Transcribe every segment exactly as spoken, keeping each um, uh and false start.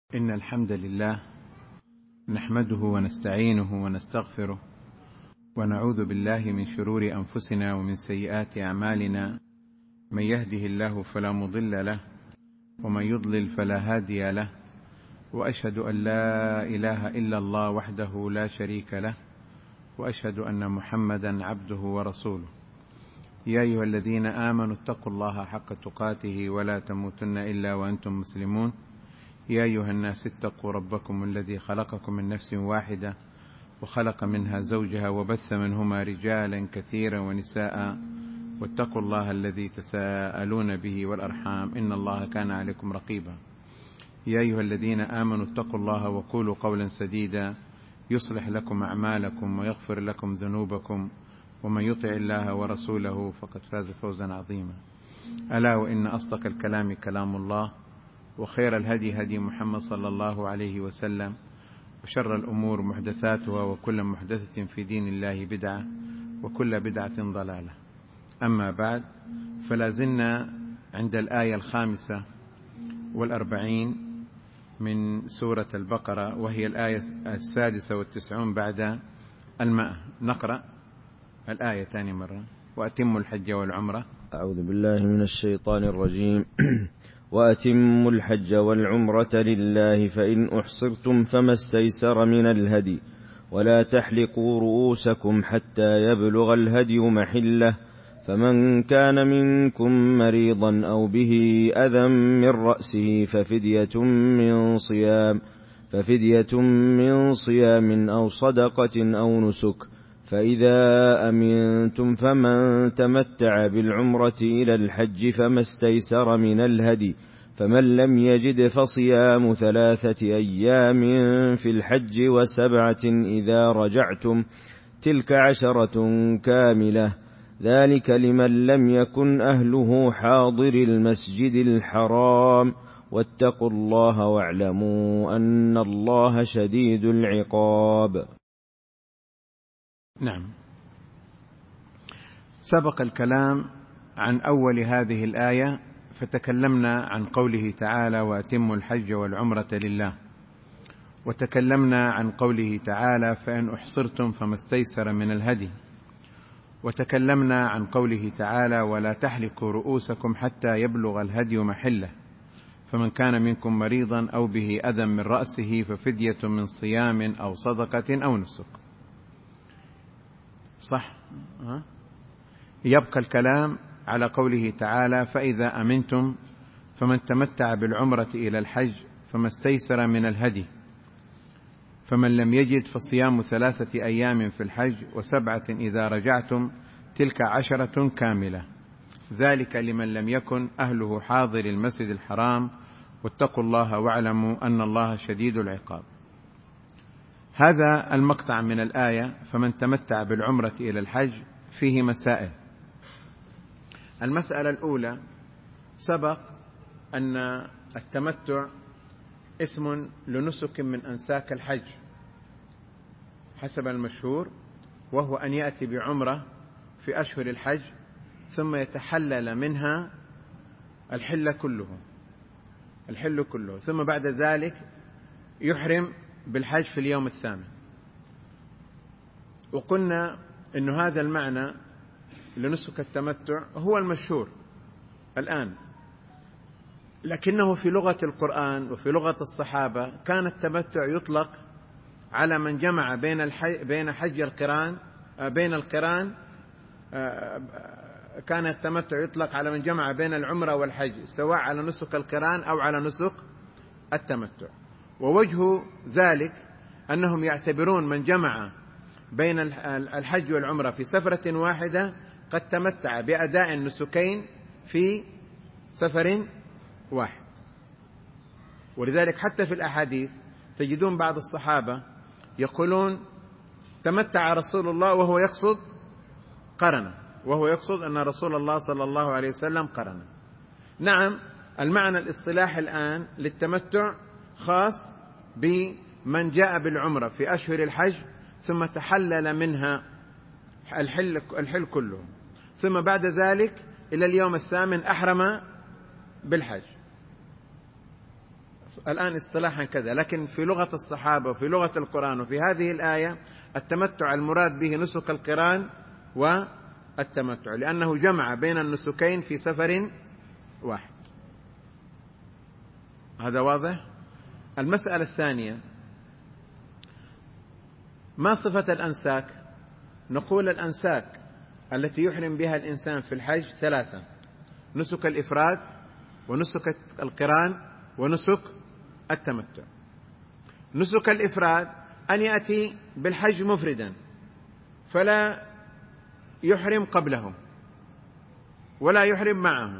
إن الحمد لله نحمده ونستعينه ونستغفره ونعوذ بالله من شرور أنفسنا ومن سيئات أعمالنا. من يهده الله فلا مضل له ومن يضلل فلا هادي له، وأشهد أن لا إله إلا الله وحده لا شريك له، وأشهد أن محمدا عبده ورسوله. يا أيها الذين آمنوا اتقوا الله حق تقاته ولا تموتن إلا وأنتم مسلمون. يا أيها الناس اتقوا ربكم الذي خلقكم من نفس واحدة وخلق منها زوجها وبث منهما رجالا كثيرا ونساء، واتقوا الله الذي تساءلون به والأرحام إن الله كان عليكم رقيبا. يا أيها الذين آمنوا اتقوا الله وقولوا قولا سديدا يصلح لكم أعمالكم ويغفر لكم ذنوبكم، ومن يطع الله ورسوله فقد فاز فوزا عظيما. ألا وإن أصدق الكلام كلام الله، وخير الهدي هدي محمد صلى الله عليه وسلم، وشر الأمور محدثاتها، وكل محدثة في دين الله بدعة، وكل بدعة ضلالة. أما بعد، فلا زلنا عند الآية الخامسة والأربعين من سورة البقرة، وهي الآية السادسة والتسعون بعد المائة. نقرأ الآية ثاني مرة: وأتموا الحج والعمرة. أعوذ بالله من الشيطان الرجيم. وأتموا الحج والعمرة لله، فإن أحصرتم فما استيسر من الهدي، ولا تحلقوا رؤوسكم حتى يبلغ الهدي محله، فمن كان منكم مريضا أو به أذى من رأسه ففدية من صيام ففدية من صيام أو صدقة أو نسك، فإذا أمنتم فمن تمتع بالعمرة إلى الحج فما استيسر من الهدي، فمن لم يجد فصيام ثلاثة أيام في الحج وسبعة إذا رجعتم، تلك عشرة كاملة، ذلك لمن لم يكن أهله حاضر المسجد الحرام، واتقوا الله واعلموا أن الله شديد العقاب. نعم، سبق الكلام عن أول هذه الآية، فتكلمنا عن قوله تعالى: وأتموا الحج والعمرة لله، وتكلمنا عن قوله تعالى: فإن أحصرتم فما استيسر من الهدي، وتكلمنا عن قوله تعالى: ولا تحلقوا رؤوسكم حتى يبلغ الهدي محله، فمن كان منكم مريضا أو به أذى من رأسه ففدية من صيام أو صدقة أو نسك. صح؟ أه؟ يبقى الكلام على قوله تعالى: فإذا أمنتم فمن تمتع بالعمرة إلى الحج فما استيسر من الهدي، فمن لم يجد فصيام ثلاثة أيام في الحج وسبعة إذا رجعتم، تلك عشرة كاملة، ذلك لمن لم يكن أهله حاضر المسجد الحرام، واتقوا الله واعلموا أن الله شديد العقاب. هذا المقطع من الآية: فمن تمتع بالعمرة إلى الحج، فيه مسائل. المسألة الأولى: سبق أن التمتع اسم لنسك من أنساك الحج حسب المشهور، وهو أن يأتي بعمرة في أشهر الحج ثم يتحلل منها الحل كله الحل كله ثم بعد ذلك يحرم بالحج في اليوم الثامن. وقلنا أن هذا المعنى لنسك التمتع هو المشهور الآن، لكنه في لغة القرآن وفي لغة الصحابة كان التمتع يطلق على من جمع بين الحج بين حج القران بين القران كان التمتع يطلق على من جمع بين العمرة والحج، سواء على نسك القران أو على نسك التمتع. ووجه ذلك أنهم يعتبرون من جمع بين الحج والعمرة في سفرة واحدة قد تمتع بأداء النسكين في سفر واحد. ولذلك حتى في الأحاديث تجدون بعض الصحابة يقولون: تمتع رسول الله، وهو يقصد قرن وهو يقصد أن رسول الله صلى الله عليه وسلم قرن. نعم، المعنى الاصطلاحي الآن للتمتع خاص بمن جاء بالعمرة في أشهر الحج ثم تحلل منها الحل, الحل كله، ثم بعد ذلك إلى اليوم الثامن أحرم بالحج. الآن اصطلاحا كذا، لكن في لغة الصحابة وفي لغة القرآن وفي هذه الآية التمتع المراد به نسك القران والتمتع، لأنه جمع بين النسكين في سفر واحد. هذا واضح؟ المسألة الثانية، ما صفة الأنساك؟ نقول الأنساك التي يحرم بها الإنسان في الحج ثلاثة: نسك الإفراد، ونسك القران، ونسك التمتع. نسك الإفراد أن يأتي بالحج مفردا فلا يحرم قبله ولا يحرم معه،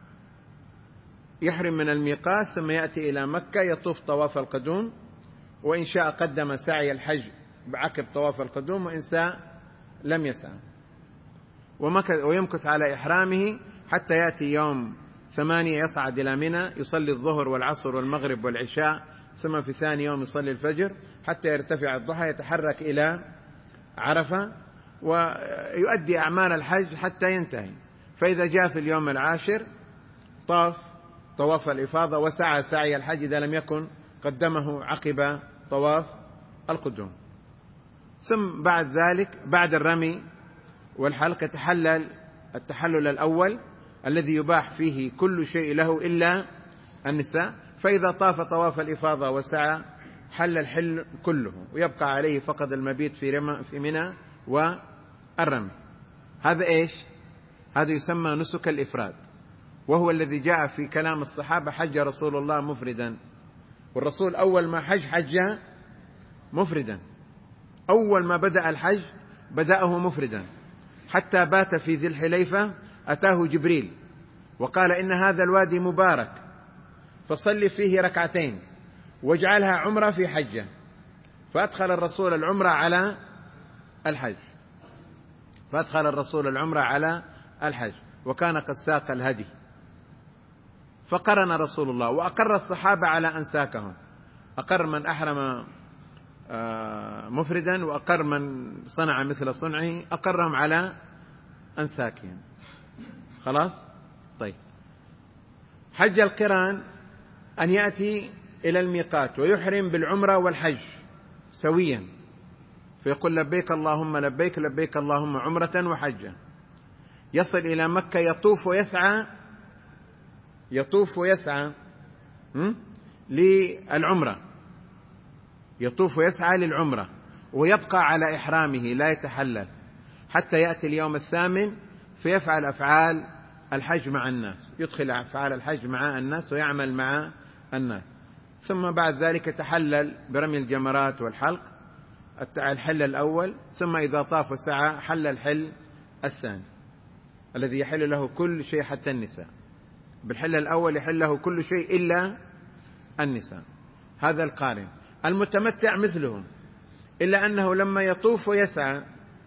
يحرم من الميقات ثم يأتي إلى مكة يطوف طواف القدوم، وإن شاء قدم سعي الحج بعقب طواف القدوم، وإن شاء لم يسعى، ويمكث على إحرامه حتى يأتي يوم ثمانية يصعد إلى منى، يصلي الظهر والعصر والمغرب والعشاء، ثم في ثاني يوم يصلي الفجر حتى يرتفع الضحى، يتحرك إلى عرفة ويؤدي أعمال الحج حتى ينتهي. فإذا جاء في اليوم العاشر طاف طواف الإفاضة وسعى سعي الحج إذا لم يكن قدمه عقب طواف القدوم. ثم بعد ذلك بعد الرمي والحلق يتحلل التحلل الأول الذي يباح فيه كل شيء له إلا النساء، فإذا طاف طواف الإفاضة وسعى حل الحل كله، ويبقى عليه فقط المبيت في رمى في منى والرمي. هذا إيش؟ هذا يسمى نسك الإفراد، وهو الذي جاء في كلام الصحابة: حج رسول الله مفردا. والرسول أول ما حج حج مفردا، أول ما بدأ الحج بدأه مفردا، حتى بات في ذي الحليفة أتاه جبريل وقال: إن هذا الوادي مبارك فصل فيه ركعتين واجعلها عمرة في حجة. فأدخل الرسول العمرة على الحج فأدخل الرسول العمرة على الحج وكان قد ساق الهدي، فقرن رسول الله وأقر الصحابة على أنساكهم، أقر من أحرم مفردا وأقر من صنع مثل صنعه، أقرهم على أنساكهم. خلاص؟ طيب، حج القران أن يأتي إلى الميقات ويحرم بالعمرة والحج سويا، فيقول: لبيك اللهم لبيك، لبيك اللهم عمرة وحجة. يصل إلى مكة يطوف ويسعى يطوف ويسعى للعمرة يطوف ويسعى للعمرة ويبقى على إحرامه لا يتحلل حتى يأتي اليوم الثامن فيفعل أفعال الحج مع الناس، يدخل أفعال الحج مع الناس ويعمل مع الناس، ثم بعد ذلك يتحلل برمي الجمرات والحلق الحل الأول، ثم إذا طاف وسعى حل الحل الثاني الذي يحل له كل شيء حتى النساء. بالحل الأول يحل له كل شيء إلا النساء. هذا القارن. المتمتع مثله، إلا أنه لما يطوف ويسعى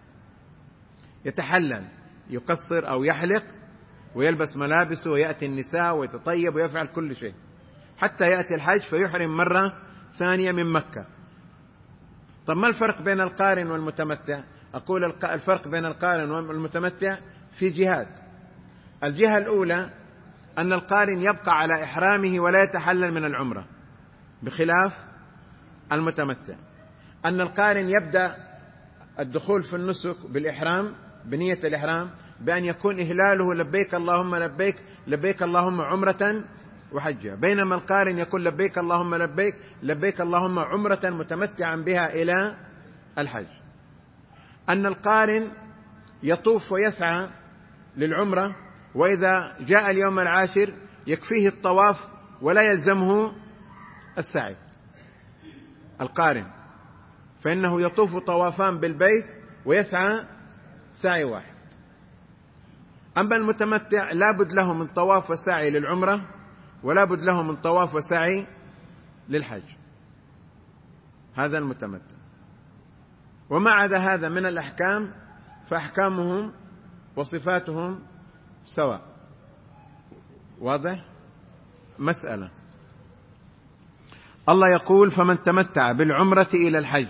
يتحلل، يقصر أو يحلق ويلبس ملابسه ويأتي النساء ويتطيب ويفعل كل شيء حتى يأتي الحج فيحرم مرة ثانية من مكة. طب ما الفرق بين القارن والمتمتع؟ أقول الفرق بين القارن والمتمتع في جهات. الجهة الأولى أن القارن يبقى على إحرامه ولا يتحلل من العمرة، بخلاف المتمتع. أن القارن يبدأ الدخول في النسك بالإحرام، بنية الإحرام، بأن يكون إهلاله لبيك اللهم لبيك، لبيك اللهم عمرة وحجة، بينما القارن يقول لبيك اللهم لبيك، لبيك اللهم عمرة متمتعا بها إلى الحج. أن القارن يطوف ويسعى للعمرة، وإذا جاء اليوم العاشر يكفيه الطواف ولا يلزمه السعي. القارن فإنه يطوف طوافان بالبيت ويسعى سعي واحد. أما المتمتع لابد له من طواف وسعي للعمرة ولا بد له من طواف وسعي للحج. هذا المتمتع. وما عدا هذا من الأحكام فأحكامهم وصفاتهم سواء. واضح؟ مسألة. الله يقول: فمن تمتع بالعمرة إلى الحج.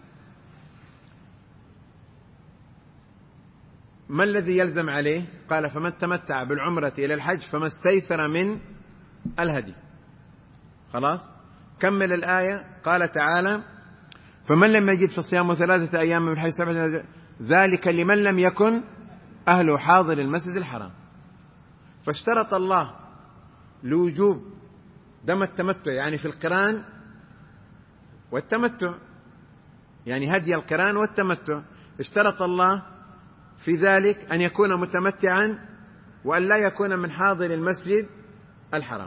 ما الذي يلزم عليه؟ قال: فمن تمتع بالعمرة إلى الحج فما استيسر من الهدي. خلاص؟ كمل الآية، قال تعالى: فمن لم يجد فصيام ثلاثة أيام من الحج سبعة، ذلك لمن لم يكن أهله حاضر المسجد الحرام. فاشترط الله لوجوب دم التمتع، يعني في القران والتمتع، يعني هدي القران والتمتع، اشترط الله في ذلك أن يكون متمتعا وأن لا يكون من حاضر المسجد الحرام.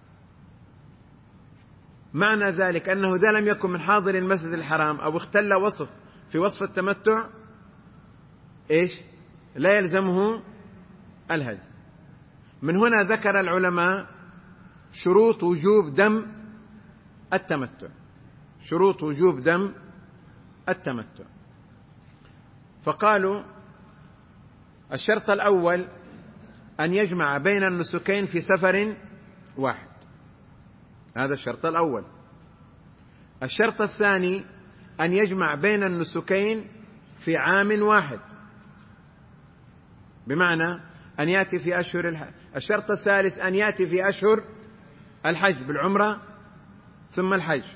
معنى ذلك أنه إذا لم يكن من حاضر المسجد الحرام أو اختل وصف في وصف التمتع، إيش؟ لا يلزمه الهدي. من هنا ذكر العلماء شروط وجوب دم التمتع، شروط وجوب دم التمتع. فقالوا: الشرط الأول أن يجمع بين النسكين في سفر واحد، هذا الشرط الأول. الشرط الثاني أن يجمع بين النسكين في عام واحد، بمعنى أن يأتي في أشهر الحج. الشرط الثالث أن يأتي في أشهر الحج بالعمرة ثم الحج.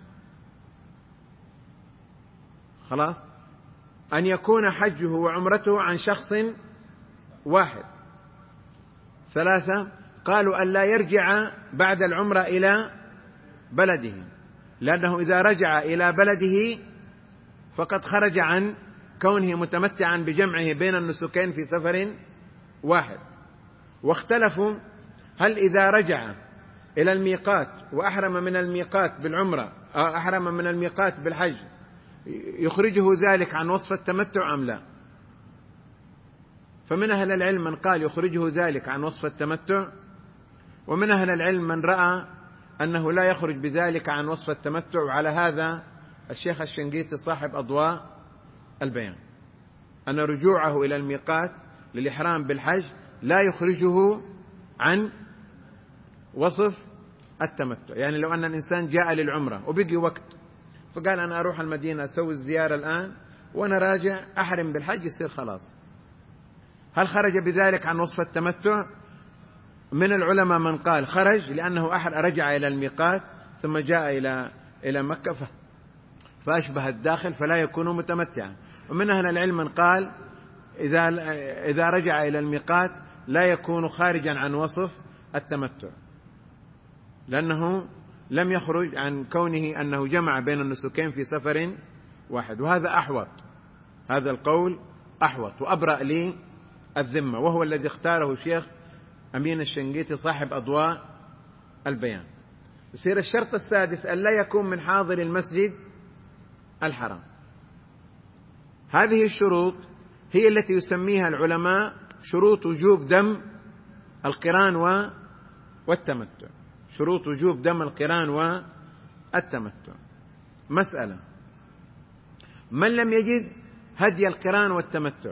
خلاص، أن يكون حجه وعمرته عن شخص واحد. ثلاثة، قالوا أن لا يرجع بعد العمرة إلى بلده، لأنه إذا رجع إلى بلده فقد خرج عن كونه متمتعا بجمعه بين النسكين في سفر واحد. واختلفوا هل إذا رجع إلى الميقات وأحرم من الميقات بالعمرة أو أحرم من الميقات بالحج يخرجه ذلك عن وصف التمتع أم لا. فمن أهل العلم من قال يخرجه ذلك عن وصف التمتع، ومن أهل العلم من رأى أنه لا يخرج بذلك عن وصف التمتع. وعلى هذا الشيخ الشنقيطي صاحب أضواء البيان أن رجوعه إلى الميقات للإحرام بالحج لا يخرجه عن وصف التمتع. يعني لو أن الإنسان جاء للعمرة وبقي وقت فقال أنا أروح المدينة أسوي الزيارة الآن وأنا راجع أحرم بالحج، يصير خلاص. هل خرج بذلك عن وصف التمتع؟ من العلماء من قال خرج، لأنه رجع إلى الميقات ثم جاء إلى إلى مكة فأشبه الداخل فلا يكون متمتعا. ومن أهل العلم من قال إذا إذا رجع إلى الميقات لا يكون خارجا عن وصف التمتع، لأنه لم يخرج عن كونه أنه جمع بين النسكين في سفر واحد. وهذا أحوط، هذا القول أحوط وأبرأ لي الذمة، وهو الذي اختاره الشيخ أمين الشنقيطي صاحب أضواء البيان. يصير الشرط السادس أن لا يكون من حاضر المسجد الحرام. هذه الشروط هي التي يسميها العلماء شروط وجوب دم القران والتمتع، شروط وجوب دم القران والتمتع. مسألة: من لم يجد هدي القران والتمتع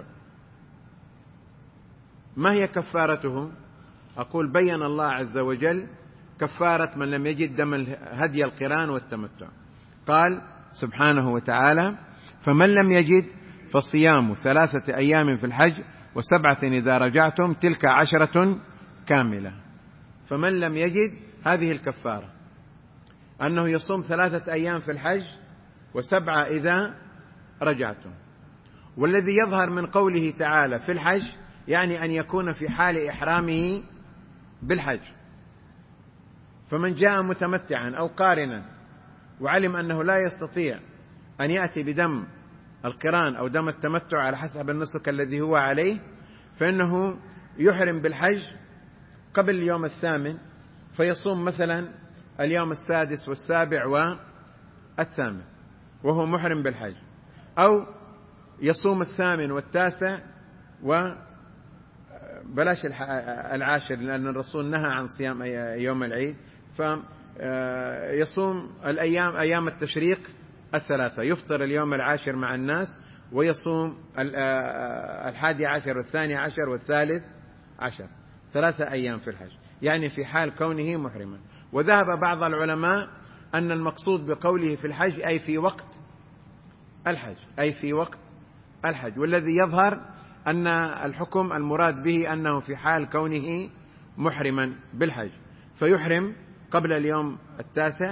ما هي كفارته؟ أقول بين الله عز وجل كفارة من لم يجد دم هدي القران والتمتع. قال سبحانه وتعالى: فمن لم يجد فصيام ثلاثة أيام في الحج وسبعة إذا رجعتم تلك عشرة كاملة. فمن لم يجد هذه الكفارة، أنه يصوم ثلاثة أيام في الحج وسبعة إذا رجعتم. والذي يظهر من قوله تعالى في الحج يعني أن يكون في حال إحرامه بالحج. فمن جاء متمتعا أو قارنا وعلم أنه لا يستطيع أن يأتي بدم القران أو دم التمتع على حسب النسك الذي هو عليه، فإنه يحرم بالحج قبل اليوم الثامن، فيصوم مثلا اليوم السادس والسابع والثامن وهو محرم بالحج، أو يصوم الثامن والتاسع وبلاش العاشر لأن الرسول نهى عن صيام يوم العيد، فيصوم الأيام أيام التشريق الثلاثة، يفطر اليوم العاشر مع الناس ويصوم الحادي عشر والثاني عشر والثالث عشر، ثلاثة أيام في الحج، يعني في حال كونه محرما. وذهب بعض العلماء أن المقصود بقوله في الحج أي في وقت الحج، أي في وقت الحج. والذي يظهر أن الحكم المراد به أنه في حال كونه محرما بالحج، فيحرم قبل اليوم التاسع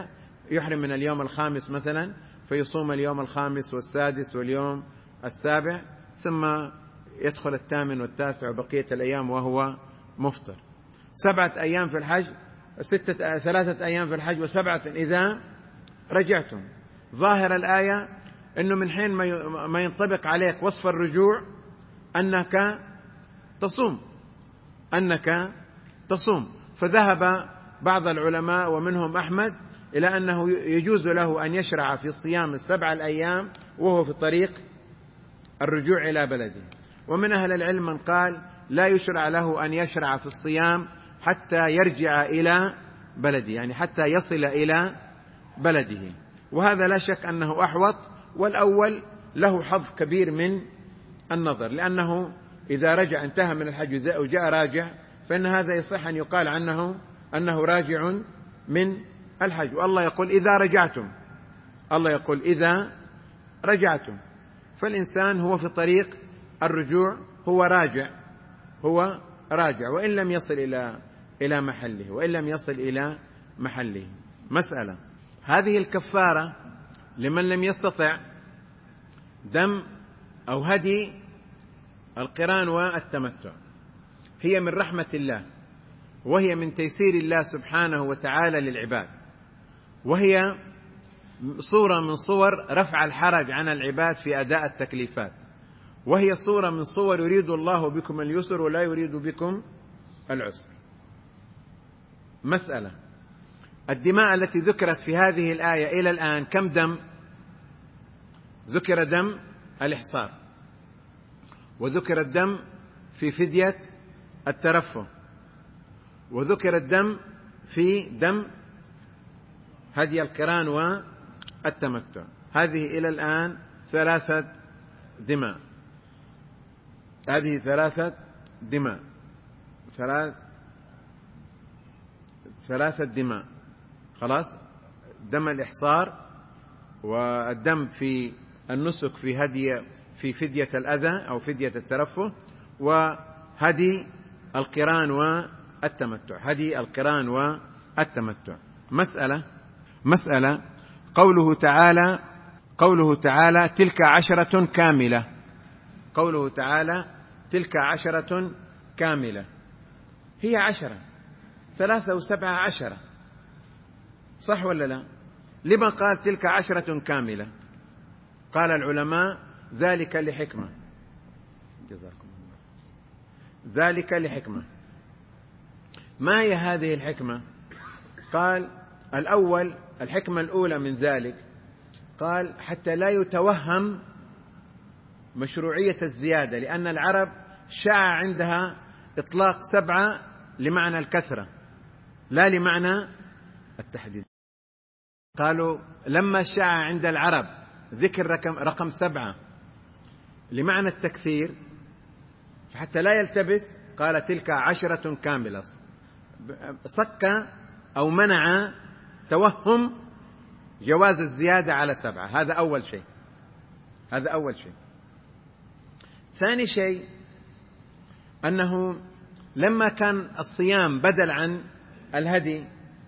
يحرم من اليوم الخامس مثلا، فيصوم اليوم الخامس والسادس واليوم السابع، ثم يدخل الثامن والتاسع وبقية الأيام وهو مفطر. سبعة أيام في الحج، ستة ثلاثة أيام في الحج وسبعة إذا رجعتم. ظاهر الآية أنه من حين ما ينطبق عليك وصف الرجوع أنك تصوم أنك تصوم فذهب بعض العلماء ومنهم أحمد إلى أنه يجوز له أن يشرع في الصيام السبع الأيام وهو في طريق الرجوع إلى بلده. ومن أهل العلم من قال لا يشرع له أن يشرع في الصيام حتى يرجع إلى بلده، يعني حتى يصل إلى بلده، وهذا لا شك أنه أحوط، والأول له حظ كبير من النظر، لأنه إذا رجع انتهى من الحج وجاء راجع فإن هذا يصح أن يقال عنه أنه راجع من الحج. والله يقول إذا رجعتم، الله يقول إذا رجعتم، فالإنسان هو في طريق الرجوع، هو راجع هو راجع وإن لم يصل إلى إلى محله وإن لم يصل إلى محله. مسألة: هذه الكفارة لمن لم يستطع دم أو هدي القران والتمتع هي من رحمة الله، وهي من تيسير الله سبحانه وتعالى للعباد، وهي صورة من صور رفع الحرج عن العباد في أداء التكليفات، وهي صورة من صور يريد الله بكم اليسر ولا يريد بكم العسر. مسألة: الدماء التي ذكرت في هذه الآية إلى الآن كم دم؟ ذكر دم الإحصار، وذكر الدم في فدية الترفه، وذكر الدم في دم هدي القران والتمتع. هذه إلى الآن ثلاثة دماء هذه ثلاثة دماء ثلاث ثلاثة دماء خلاص: دم الإحصار، والدم في النسك في هدي في فدية الأذى أو فدية الترفه، وهدي القران والتمتع هدي القران والتمتع. مسألة مسألة قوله تعالى قوله تعالى تلك عشرة كاملة قوله تعالى تلك عشرة كاملة هي عشرة، ثلاثة وسبعة عشرة، صح ولا لا؟ لما قال تلك عشرة كاملة؟ قال العلماء ذلك لحكمة جزاكم الله ذلك لحكمة. ما هي هذه الحكمة؟ قال الأول، الحكمة الأولى من ذلك، قال حتى لا يتوهم مشروعية الزيادة، لأن العرب شاع عندها إطلاق سبعة لمعنى الكثرة لا لمعنى التحديد. قالوا لما شاع عند العرب ذكر رقم, رقم سبعة لمعنى التكثير، فحتى لا يلتبس قال تلك عشرة كاملة، صك أو منع توهم جواز الزيادة على سبعة. هذا أول شيء هذا أول شيء ثاني شيء أنه لما كان الصيام بدل عن الهدي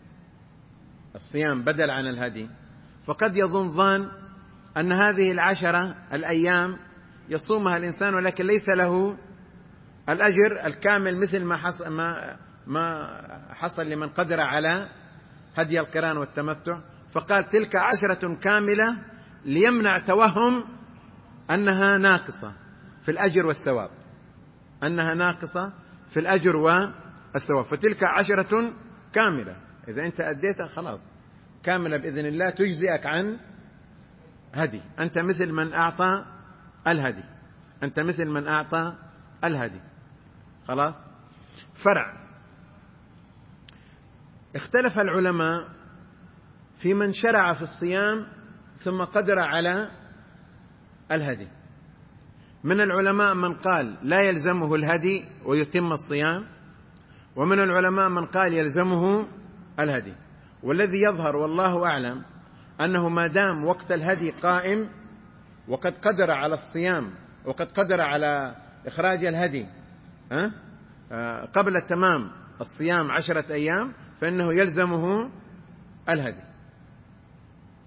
الصيام بدل عن الهدي فقد يظن ظان أن هذه العشرة الأيام يصومها الإنسان ولكن ليس له الأجر الكامل مثل ما حصل, ما ما حصل لمن قدر على هدي القران والتمتع، فقال تلك عشرة كاملة ليمنع توهم أنها ناقصة في الأجر والثواب أنها ناقصة في الأجر والثواب فتلك عشرة كاملة، إذا أنت أديتها خلاص كاملة بإذن الله تجزئك عن هدي، أنت مثل من أعطى الهدي أنت مثل من أعطى الهدي خلاص. فرع: اختلف العلماء في من شرع في الصيام ثم قدر على الهدي. من العلماء من قال لا يلزمه الهدي ويتم الصيام، ومن العلماء من قال يلزمه الهدي. والذي يظهر والله أعلم أنه ما دام وقت الهدي قائم وقد قدر على الصيام وقد قدر على إخراج الهدي قبل تمام الصيام عشرة أيام فإنه يلزمه الهدي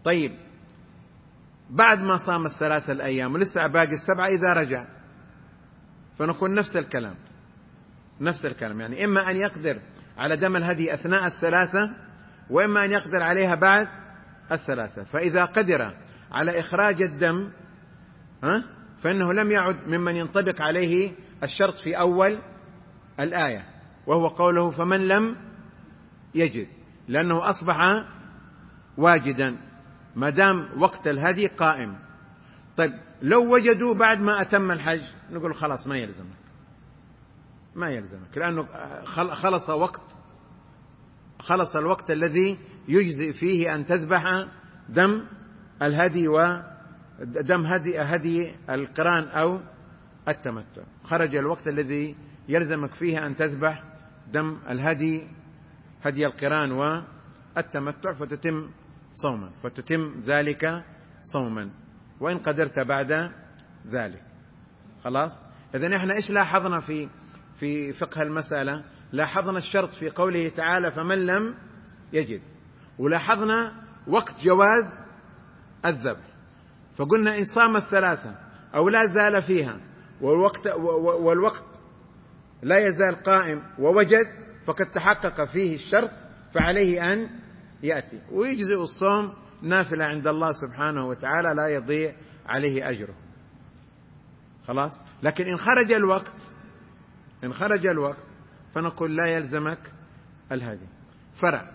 طيب بعد ما صام الثلاثة الأيام ولسه باقي السبعة إذا رجع، فنقول نفس الكلام نفس الكلام يعني إما أن يقدر على دم الهدي أثناء الثلاثة، وإما أن يقدر عليها بعد الثلاثة. فإذا قدر على إخراج الدم ها فإنه لم يعد ممن ينطبق عليه الشرط في أول الآية، وهو قوله فمن لم يجد، لأنه أصبح واجدا ما دام وقت الهدي قائم. طيب لو وجدوا بعد ما أتم الحج، نقول خلاص ما يلزمك ما يلزمك لأنه خلص وقت خلص الوقت الذي يجزئ فيه أن تذبح دم الهدي ودم هدي هدي القران أو التمتع. خرج الوقت الذي يلزمك فيه أن تذبح دم الهدي هدي القران والتمتع، فتتم صوما فتتم ذلك صوما وإن قدرت بعد ذلك. خلاص. إذن إحنا إيش لاحظنا في في فقه المسألة؟ لاحظنا الشرط في قوله تعالى فمن لم يجد، ولاحظنا وقت جواز الذبح، فقلنا إن صام الثلاثة أو لا زال فيها والوقت, والوقت لا يزال قائم ووجد فقد تحقق فيه الشرط، فعليه أن يأتي ويجزئ الصوم نافلة عند الله سبحانه وتعالى لا يضيع عليه أجره. خلاص. لكن إن خرج الوقت إن خرج الوقت فنقول لا يلزمك الهدي. فرع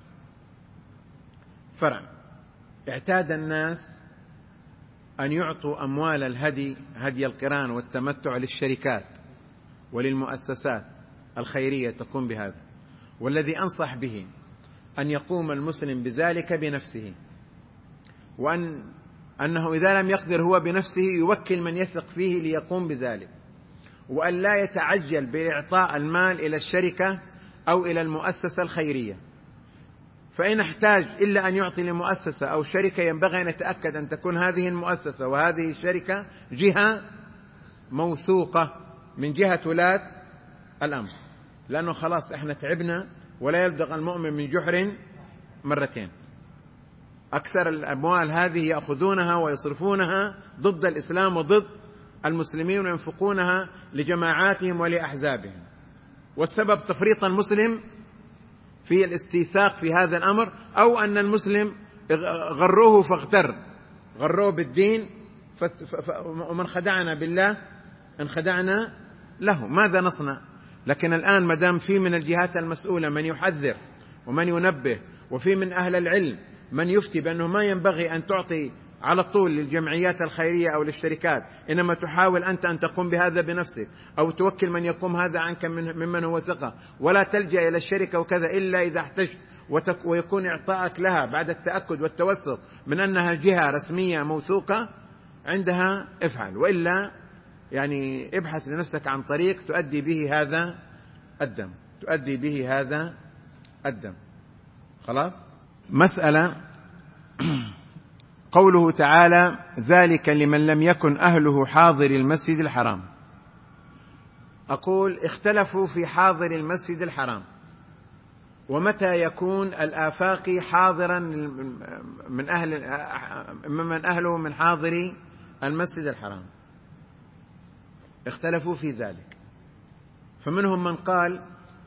فرع اعتاد الناس أن يعطوا أموال الهدي هدي القران والتمتع للشركات وللمؤسسات الخيرية تقوم بهذا، والذي أنصح به أن يقوم المسلم بذلك بنفسه، وأن أنه إذا لم يقدر هو بنفسه يوكل من يثق فيه ليقوم بذلك، وأن لا يتعجل بإعطاء المال إلى الشركة أو إلى المؤسسة الخيرية. فإن احتاج إلا أن يعطي لمؤسسة أو شركة ينبغي أن يتأكد أن تكون هذه المؤسسة وهذه الشركة جهة موثوقة من جهة ولاة الأمر، لأنه خلاص إحنا تعبنا ولا يلدغ المؤمن من جحر مرتين. أكثر الأموال هذه يأخذونها ويصرفونها ضد الإسلام وضد المسلمين وينفقونها لجماعاتهم ولأحزابهم، والسبب تفريط المسلم في الاستيثاق في هذا الأمر، أو أن المسلم غروه فاغتر غروه بالدين ومن خدعنا بالله انخدعنا له. ماذا نصنع؟ لكن الآن مدام في من الجهات المسؤولة من يحذر ومن ينبه، وفي من أهل العلم من يفتي بأنه ما ينبغي أن تعطي على طول للجمعيات الخيرية أو للشركات، إنما تحاول أنت أن تقوم بهذا بنفسك أو توكل من يقوم هذا عنك ممن هو ثقة، ولا تلجأ إلى الشركة وكذا إلا إذا احتجت، ويكون إعطائك لها بعد التأكد والتوثق من أنها جهة رسمية موثوقة، عندها افعل، وإلا يعني ابحث لنفسك عن طريق تؤدي به هذا الدم تؤدي به هذا الدم. خلاص. مسألة قوله تعالى ذلك لمن لم يكن أهله حاضر المسجد الحرام. أقول اختلفوا في حاضر المسجد الحرام، ومتى يكون الآفاقي حاضرا من أهل ممن أهله من حاضر المسجد الحرام، اختلفوا في ذلك. فمنهم من قال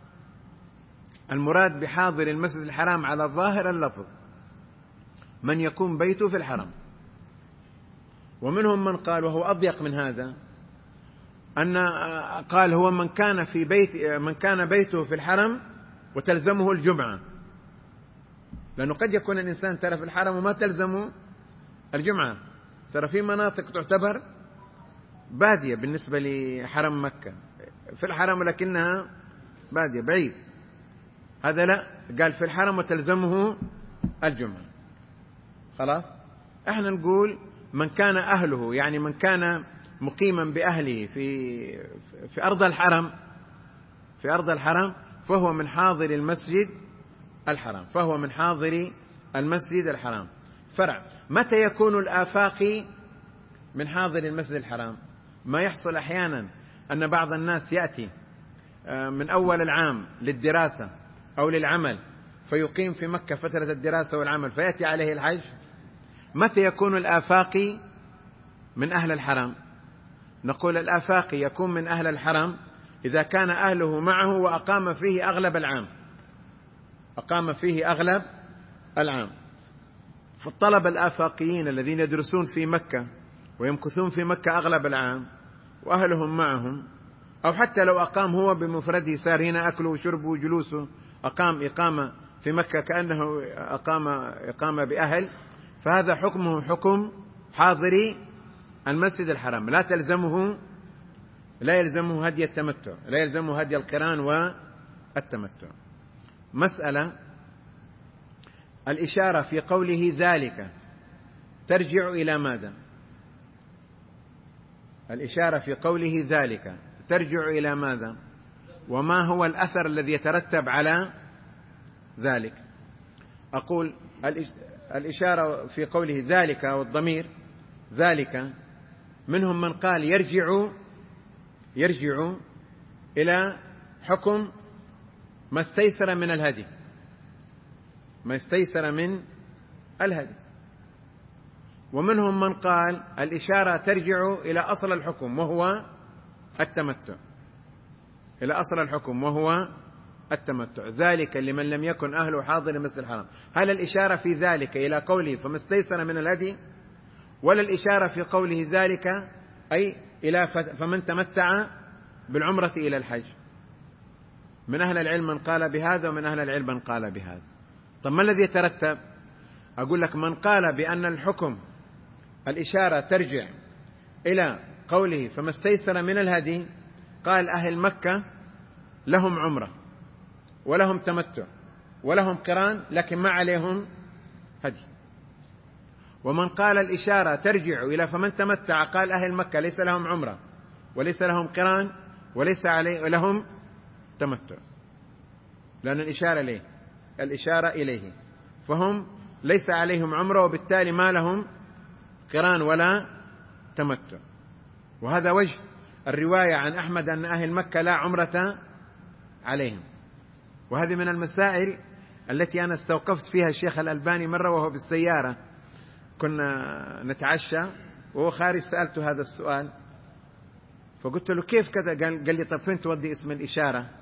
المراد بحاضر المسجد الحرام على ظاهر اللفظ من يكون بيته في الحرم، ومنهم من قال وهو أضيق من هذا أن قال هو من كان في بيت من كان بيته في الحرم وتلزمه الجمعة، لأنه قد يكون الإنسان ترى في الحرم وما تلزمه الجمعة. ترى في مناطق تعتبر بادية بالنسبة لحرم مكة في الحرم لكنها بادية بعيد، هذا لا، قال في الحرم وتلزمه الجمعة. خلاص. احنا نقول من كان أهله يعني من كان مقيما بأهله في في أرض الحرم في أرض الحرم فهو من حاضر المسجد الحرام فهو من حاضر المسجد الحرام. فرع متى يكون الآفاقي من حاضر المسجد الحرام؟ ما يحصل أحيانا أن بعض الناس يأتي من أول العام للدراسة أو للعمل فيقيم في مكة فترة الدراسة والعمل فيأتي عليه الحج متى يكون الآفاقي من أهل الحرم؟ نقول الآفاقي يكون من أهل الحرم إذا كان أهله معه وأقام فيه أغلب العام، أقام فيه أغلب العام. فالطلبة الآفاقيين الذين يدرسون في مكة ويمكثون في مكة أغلب العام وأهلهم معهم، أو حتى لو أقام هو بمفرده، صار هنا أكله وشربه وجلوسه، أقام إقامة في مكة كأنه أقام إقامة بأهل، فهذا حكمه حكم حاضري المسجد الحرام، لا تلزمه لا يلزمه هدي التمتع، لا يلزمه هدي القران والتمتع. مسألة الإشارة في قوله ذلك ترجع إلى ماذا؟ الإشارة في قوله ذلك ترجع إلى ماذا؟ وما هو الأثر الذي يترتب على ذلك؟ أقول الإشارة في قوله ذلك والضمير ذلك، منهم من قال يرجع يرجع إلى حكم ما استيسر من الهدي، ما استيسر من الهدي. ومنهم من قال الإشارة ترجع إلى أصل الحكم وهو التمتع، إلى أصل الحكم وهو التمتع. ذلك لمن لم يكن أهله حاضر المسجد الحرام. هل الإشارة في ذلك إلى قوله فما استيسر من الهدي، ولا الإشارة في قوله ذلك أي إلى فمن تمتع بالعمرة إلى الحج؟ من أهل العلم من قال بهذا ومن أهل العلم من قال بهذا. طب ما الذي يترتب؟ أقول لك من قال بأن الحكم الإشارة ترجع إلى قوله فما استيسر من الهدي، قال أهل مكة لهم عمرة ولهم تمتع ولهم قران لكن ما عليهم هدي. ومن قال الإشارة ترجع إلى فمن تمتع، قال أهل مكة ليس لهم عمرة وليس لهم قران وليس عليه لهم تمتع، لأن الإشارة ليه الإشارة إليه، فهم ليس عليهم عمرة وبالتالي ما لهم قران ولا تمتع. وهذا وجه الرواية عن أحمد أن أهل مكة لا عمرة عليهم. وهذه من المسائل التي أنا استوقفت فيها الشيخ الألباني مرة وهو بالسيارة، كنا نتعشى وهو خارج، سألته هذا السؤال فقلت له كيف كذا؟ قال, قال لي طب فين تودي اسم الإشارة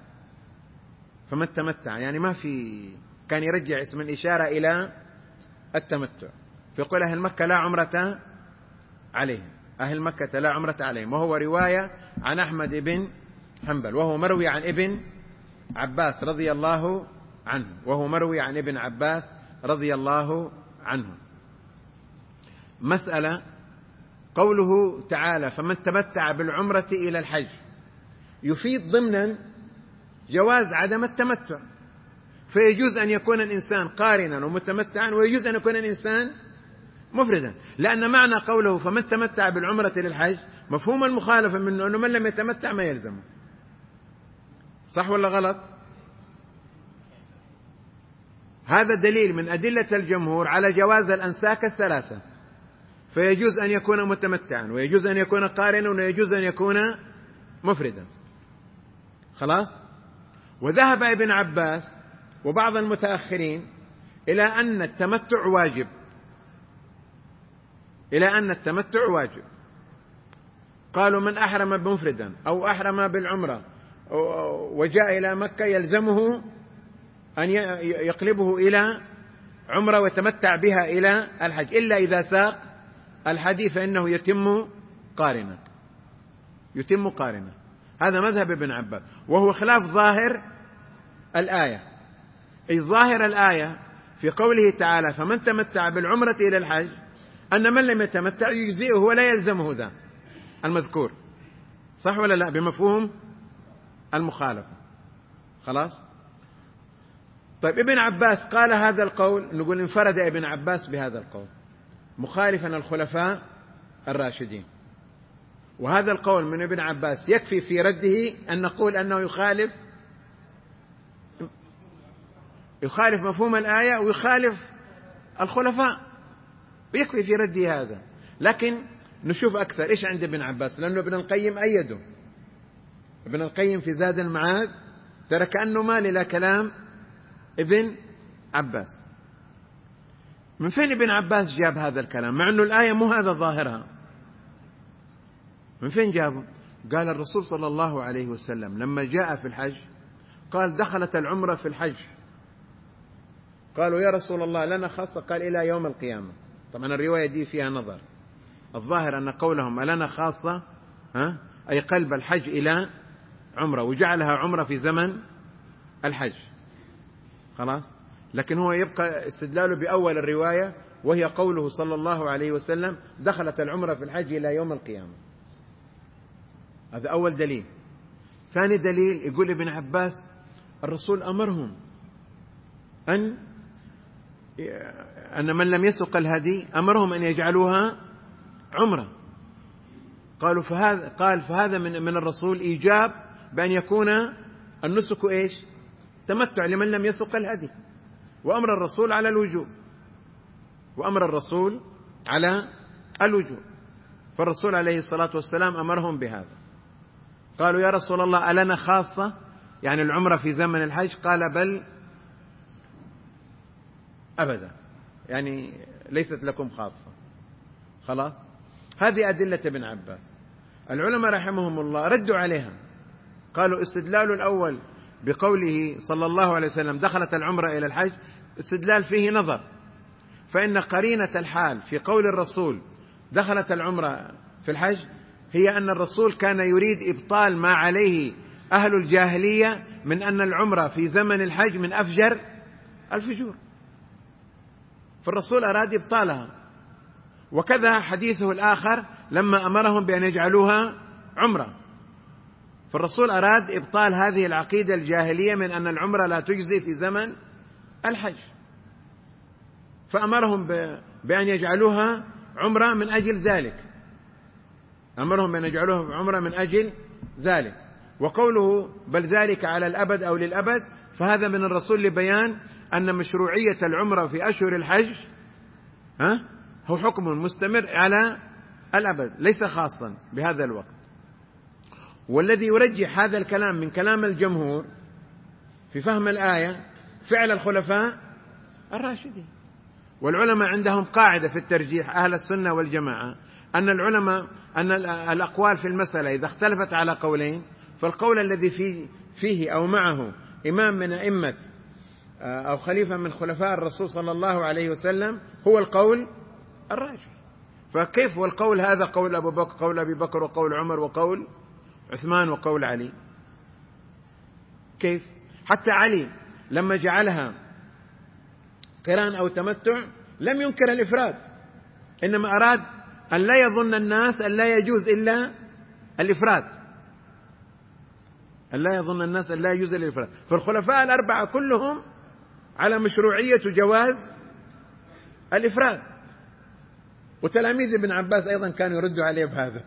فمن تمتع؟ يعني ما في، كان يرجع اسم الإشارة إلى التمتع، فيقول أهل مكة لا عمرة عليهم، أهل مكة لا عمرة عليهم. وهو رواية عن أحمد بن حنبل، وهو مروي عن ابن عباس رضي الله عنه، وهو مروي عن ابن عباس رضي الله عنه. مسألة قوله تعالى فمن تمتع بالعمرة إلى الحج يفيد ضمنا جواز عدم التمتع، فيجوز أن يكون الإنسان قارنا ومتمتعا، ويجوز أن يكون الإنسان مفردا، لأن معنى قوله فمن تمتع بالعمرة إلى الحج مفهوم المخالفة منه أنه من لم يتمتع ما يلزمه. صح ولا غلط؟ هذا دليل من أدلة الجمهور على جواز الأنساك الثلاثة، فيجوز أن يكون متمتعا ويجوز أن يكون قارنا ويجوز أن يكون مفردا. خلاص؟ وذهب ابن عباس وبعض المتأخرين إلى أن التمتع واجب، إلى أن التمتع واجب. قالوا من أحرم بمفردا أو أحرم بالعمرة وجاء إلى مكة يلزمه أن يقلبه إلى عمرة ويتمتع بها إلى الحج، إلا إذا ساق الحديث فإنه يتم قارنا، يتم قارنا. هذا مذهب ابن عباس، وهو خلاف ظاهر الآية. أي ظاهر الآية في قوله تعالى فمن تمتع بالعمرة إلى الحج أن من لم يتمتع يجزئه ولا يلزمه ذا المذكور. صح ولا لا؟ بمفهوم المخالفة. خلاص؟ طيب ابن عباس قال هذا القول، نقول انفرد ابن عباس بهذا القول مخالفا الخلفاء الراشدين، وهذا القول من ابن عباس يكفي في رده أن نقول أنه يخالف يخالف مفهوم الآية ويخالف الخلفاء، ويكفي في رده هذا. لكن نشوف أكثر إيش عند ابن عباس، لأنه ابن القيم أيده، ابن القيم في زاد المعاد ترى كأنه مال إلى كلام ابن عباس. من فين ابن عباس جاب هذا الكلام مع أنه الآية مو هذا ظاهرها؟ من فين جابه؟ قال الرسول صلى الله عليه وسلم لما جاء في الحج قال دخلت العمرة في الحج. قالوا يا رسول الله لنا خاصة، قال إلى يوم القيامة. طبعا الرواية دي فيها نظر، الظاهر أن قولهم لنا خاصة ها أي قلب الحج إلى عمرة، وجعلها عمرة في زمن الحج خلاص. لكن هو يبقى استدلاله بأول الرواية وهي قوله صلى الله عليه وسلم دخلت العمرة في الحج إلى يوم القيامة. هذا أول دليل. ثاني دليل يقول ابن عباس الرسول أمرهم أن أن من لم يسق الهدي أمرهم أن يجعلوها عمرة. قالوا فهذا قال فهذا من من الرسول إيجاب بأن يكون النسك إيش؟ تمتع لمن لم يسق الهدي، وأمر الرسول على الوجوب، وأمر الرسول على الوجوب. فالرسول عليه الصلاة والسلام أمرهم بهذا. قالوا يا رسول الله ألنا خاصة يعني العمرة في زمن الحج؟ قال بل أبدا، يعني ليست لكم خاصة. خلاص. هذه أدلة ابن عباس. العلماء رحمهم الله ردوا عليها، قالوا استدلال الأول بقوله صلى الله عليه وسلم دخلت العمرة إلى الحج استدلال فيه نظر، فإن قرينة الحال في قول الرسول دخلت العمرة في الحج هي أن الرسول كان يريد إبطال ما عليه أهل الجاهلية من أن العمرة في زمن الحج من أفجر الفجور، فالرسول أراد إبطالها. وكذا حديثه الآخر لما أمرهم بأن يجعلوها عمرة، فالرسول أراد إبطال هذه العقيدة الجاهلية من أن العمرة لا تجزي في زمن الحج، فأمرهم بأن يجعلوها عمرة من أجل ذلك، أمرهم بأن يجعلوها عمرة من أجل ذلك. وقوله بل ذلك على الأبد أو للأبد فهذا من الرسول لبيان أن مشروعية العمرة في أشهر الحج ها هو حكم مستمر على الأبد ليس خاصا بهذا الوقت. والذي يرجح هذا الكلام من كلام الجمهور في فهم الآية فعل الخلفاء الراشدين. والعلماء عندهم قاعدة في الترجيح أهل السنة والجماعة أن العلماء أن الأقوال في المسألة إذا اختلفت على قولين فالقول الذي فيه, فيه أو معه إمام من أئمة أو خليفة من خلفاء الرسول صلى الله عليه وسلم هو القول الراجح. فكيف والقول هذا قول أبو بكر قول أبي بكر وقول عمر وقول عثمان وقول علي؟ كيف؟ حتى علي لما جعلها قران أو تمتع لم ينكر الإفراد، إنما أراد أن لا يظن الناس أن لا يجوز إلا الإفراد، أن لا يظن الناس أن لا يجوز إلا الإفراد. فالخلفاء الأربعة كلهم على مشروعية جواز الإفراد، وتلاميذ ابن عباس أيضا كانوا يردوا عليه بهذا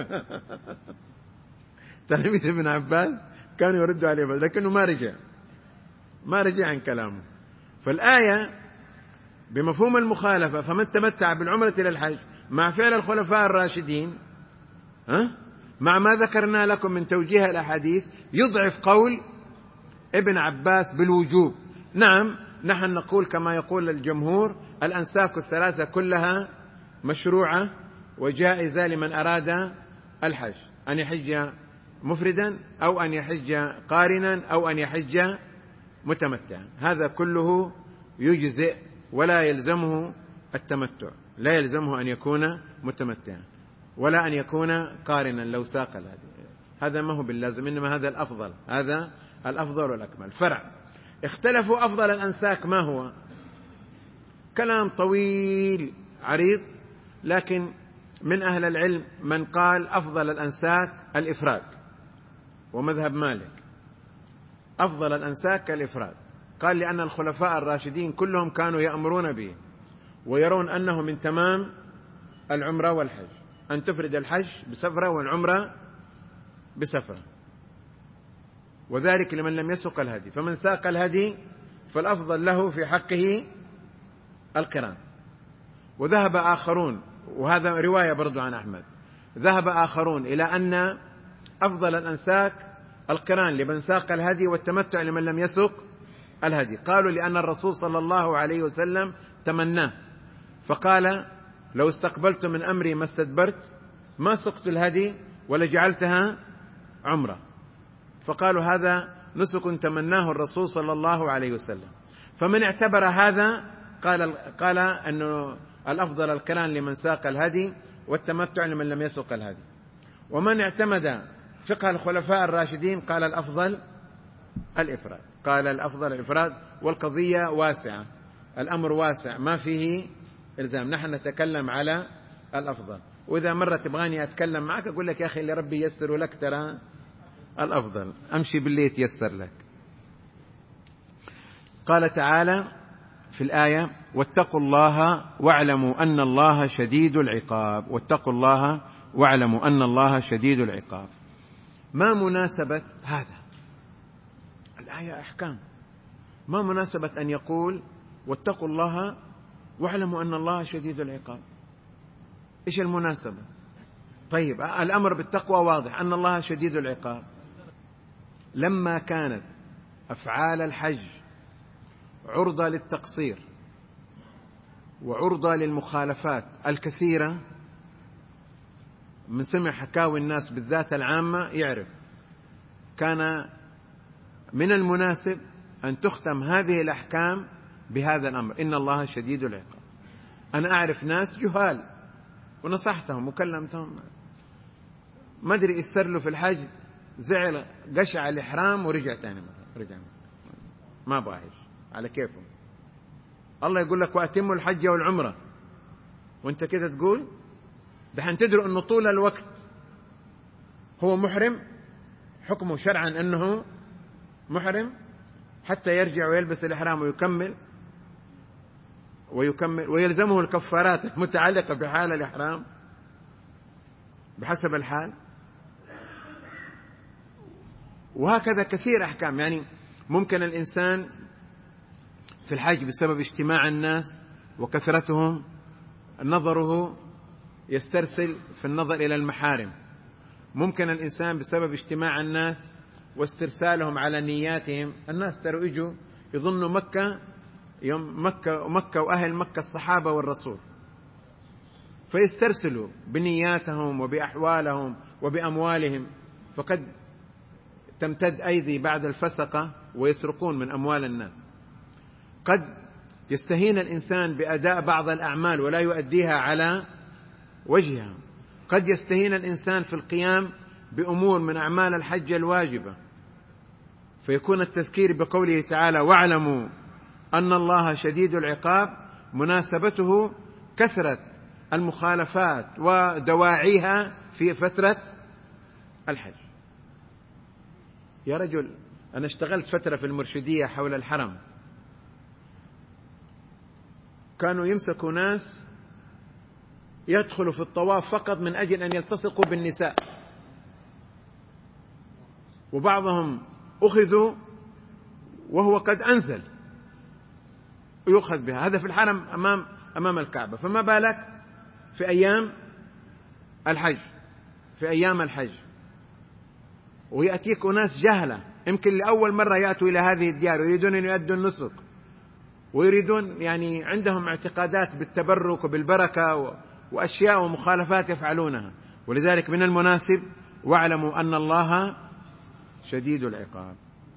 تلاميذ ابن عباس كانوا يردوا عليه بهذا، لكنه ما رجع ما رجع عن كلامه. فالآية بمفهوم المخالفة فمن تمتع بالعمرة إلى الحج مع فعل الخلفاء الراشدين ها مع ما ذكرنا لكم من توجيه الأحاديث يضعف قول ابن عباس بالوجوب. نعم نحن نقول كما يقول الجمهور الأنساك الثلاثة كلها مشروعة وجائزة لمن أراد الحج، أن يحج مفردا أو أن يحج قارنا أو أن يحج متمتعا، هذا كله يجزئ ولا يلزمه التمتع، لا يلزمه أن يكون متمتعا ولا أن يكون قارنا لو ساق الهدي، هذا ما هو باللازم، إنما هذا الأفضل، هذا الأفضل والأكمل. فرع اختلفوا أفضل الأنساك ما هو، كلام طويل عريض، لكن من أهل العلم من قال أفضل الأنساك الإفراد، ومذهب مالك أفضل الأنساك الإفراد، قال لأن الخلفاء الراشدين كلهم كانوا يأمرون به ويرون أنه من تمام العمرة والحج أن تفرد الحج بسفرة والعمرة بسفرة، وذلك لمن لم يسق الهدي، فمن ساق الهدي فالأفضل له في حقه القران. وذهب آخرون، وهذا رواية برضو عن أحمد، ذهب آخرون إلى أن أفضل الأنساك القران لمن ساق الهدي والتمتع لمن لم يسق الهدي، قالوا لأن الرسول صلى الله عليه وسلم تمناه فقال لو استقبلت من أمري ما استدبرت ما سقت الهدي ولا جعلتها عمرة. فقالوا هذا نسك تمناه الرسول صلى الله عليه وسلم. فمن اعتبر هذا قال قال أنه الأفضل القران لمن ساق الهدي والتمتع لمن لم يسق الهدي. ومن اعتمد فقه الخلفاء الراشدين قال الأفضل الإفراد قال الأفضل الإفراد. والقضية واسعة، الأمر واسع ما فيه إلزام، نحن نتكلم على الأفضل. وإذا مرة تبغاني أتكلم معك أقول لك يا أخي اللي ربي يسر لك ترى الأفضل، أمشي باللي يتيسر لك. قال تعالى في الآية واتقوا الله واعلموا أن الله شديد العقاب. واتقوا الله واعلموا أن الله شديد العقاب. ما مناسبة هذا؟ الآية أحكام، ما مناسبة أن يقول واتقوا الله واعلموا أن الله شديد العقاب؟ إيش المناسبة؟ طيب الأمر بالتقوى واضح أن الله شديد العقاب. لما كانت أفعال الحج عرضة للتقصير وعرضة للمخالفات الكثيرة، من سمع حكاوي الناس بالذات العامة يعرف كان من المناسب أن تختم هذه الأحكام بهذا الأمر إن الله شديد العقاب. أنا أعرف ناس جهال ونصحتهم وكلمتهم، ما أدري يسر له في الحج، زعل قشع الإحرام ورجع تاني رجع ما باهج على كيفهم. الله يقول لك وأتموا الحج والعمرة وانت كده تقول دحين تدروا أنه طول الوقت هو محرم، حكمه شرعا أنه محرم حتى يرجع ويلبس الإحرام ويكمل ويكمل ويلزمه الكفارات المتعلقة بحال الإحرام بحسب الحال. وهكذا كثير أحكام. يعني ممكن الإنسان في الحج بسبب اجتماع الناس وكثرتهم نظره يسترسل في النظر إلى المحارم. ممكن الإنسان بسبب اجتماع الناس واسترسالهم على نياتهم، الناس ترى يجوا يظنوا مكة يوم مكة ومكة وأهل مكة الصحابة والرسول، فيسترسلوا بنياتهم وبأحوالهم وبأموالهم، فقد تمتد أيدي بعد الفسقة ويسرقون من أموال الناس. قد يستهين الإنسان بأداء بعض الأعمال ولا يؤديها على وجهها. قد يستهين الإنسان في القيام بأمور من أعمال الحج الواجبة، فيكون التذكير بقوله تعالى واعلموا أن الله شديد العقاب مناسبته كثرة المخالفات ودواعيها في فترة الحج. يا رجل أنا اشتغلت فترة في المرشدية حول الحرم، كانوا يمسكوا ناس يدخلوا في الطواف فقط من أجل أن يلتصقوا بالنساء، وبعضهم أخذوا وهو قد أنزل يؤخذ بها. هذا في الحرم أمام أمام الكعبة، فما بالك في أيام الحج في أيام الحج ويأتيك ناس جهلة يمكن لأول مرة يأتوا إلى هذه الديار ويريدون أن يؤدوا النسك ويريدون يعني عندهم اعتقادات بالتبرك وبالبركة وأشياء ومخالفات يفعلونها. ولذلك من المناسب واعلموا أن الله شديد العقاب.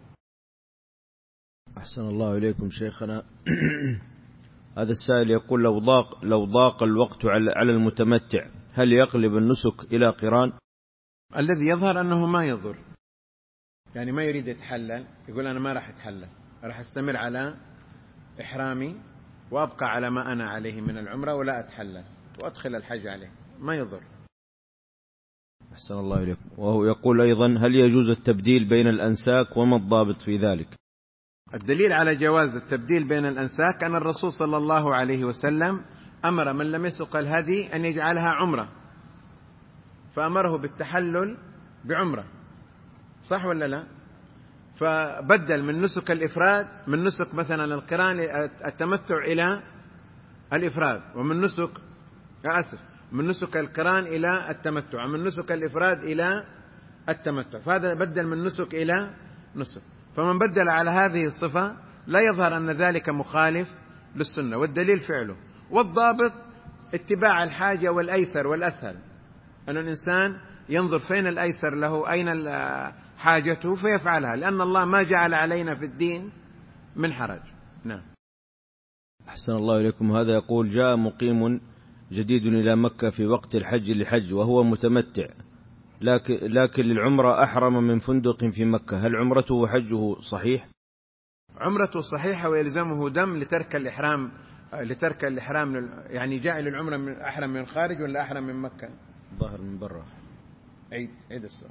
أحسن الله إليكم شيخنا. هذا السائل يقول لو ضاق لو ضاق الوقت على المتمتع هل يقلب النسك إلى قران؟ الذي يظهر أنه ما يضر، يعني ما يريد يتحلل، يقول أنا ما راح أتحلل، راح أستمر على إحرامي وأبقى على ما أنا عليه من العمرة ولا أتحلل وأدخل الحج عليه، ما يضر. أحسن الله إليكم. وهو يقول أيضا هل يجوز التبديل بين الأنساك وما الضابط في ذلك؟ الدليل على جواز التبديل بين الأنساك أن الرسول صلى الله عليه وسلم أمر من لم يسق الهدي أن يجعلها عمرة، فأمره بالتحلل بعمرة، صح ولا لا؟ فبدل من نسك الإفراد من نسك مثلا القران التمتع إلى الإفراد، ومن نسك أسف من نسك القران إلى التمتع، ومن نسك الإفراد إلى التمتع، فهذا بدل من نسك إلى نسك. فمن بدل على هذه الصفة لا يظهر أن ذلك مخالف للسنة، والدليل فعله. والضابط اتباع الحاجة والأيسر والأسهل، أن الإنسان ينظر فين الأيسر له، أين حاجته فيفعلها، لأن الله ما جعل علينا في الدين من حرج. نعم. أحسن الله إليكم. هذا يقول: جاء مقيم جديد إلى مكة في وقت الحج لحج وهو متمتع، لكن, لكن للعمرة أحرم من فندق في مكة، هل عمرته وحجه صحيح؟ عمرته صحيحة ويلزمه دم لترك الإحرام، لترك الإحرام يعني جاء للعمرة من أحرم من الخارج ولا أحرم من مكة؟ ظاهر من برا. عيد عيد السؤال.